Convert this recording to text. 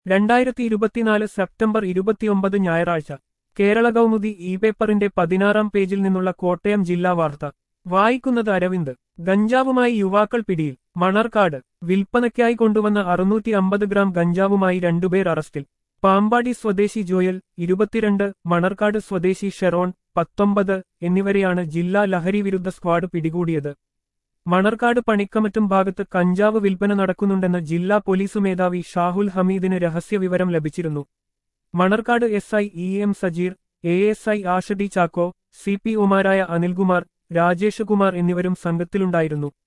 2024 September 29 ഞായറാഴ്ച Kerala Kaumudi E പേപ്പറിന്റെ 16-ാം പേജിൽ നിന്നുള്ള കോട്ടയം ജില്ലാ വാർത്ത വായിക്കുന്നത് അരവിന്ദ്. ഗഞ്ചാവുമായി യുവാക്കൾ പിടിയിൽ. മണർക്കാട് വിൽപ്പനയ്ക്കായി കൊണ്ടുവന്ന 650 ഗ്രാം ഗഞ്ചാവുമായി രണ്ടുപേർ അറസ്റ്റിൽ. പാമ്പാടി സ്വദേശി ജോയൽ 22, മണർക്കാട് സ്വദേശി ഷെറോൺ 19 എന്നിവരെയാണ് ജില്ലാ ലഹരി വിരുദ്ധ സ്ക്വാഡ് പിടികൂടിയത്. മണർക്കാട് പണിക്കമറ്റും ഭാഗത്ത് കഞ്ചാവ് വിൽപ്പന നടക്കുന്നുണ്ടെന്ന് ജില്ലാ പോലീസ് മേധാവി ഷാഹുൽ ഹമീദിന് രഹസ്യവിവരം ലഭിച്ചിരുന്നു. Manarcad SI EM Sajeer, ASI Asha D Chacko, CP ഒമാരായ അനിൽകുമാർ, രാജേഷ് കുമാർ എന്നിവരും സംഘത്തിലുണ്ടായിരുന്നു.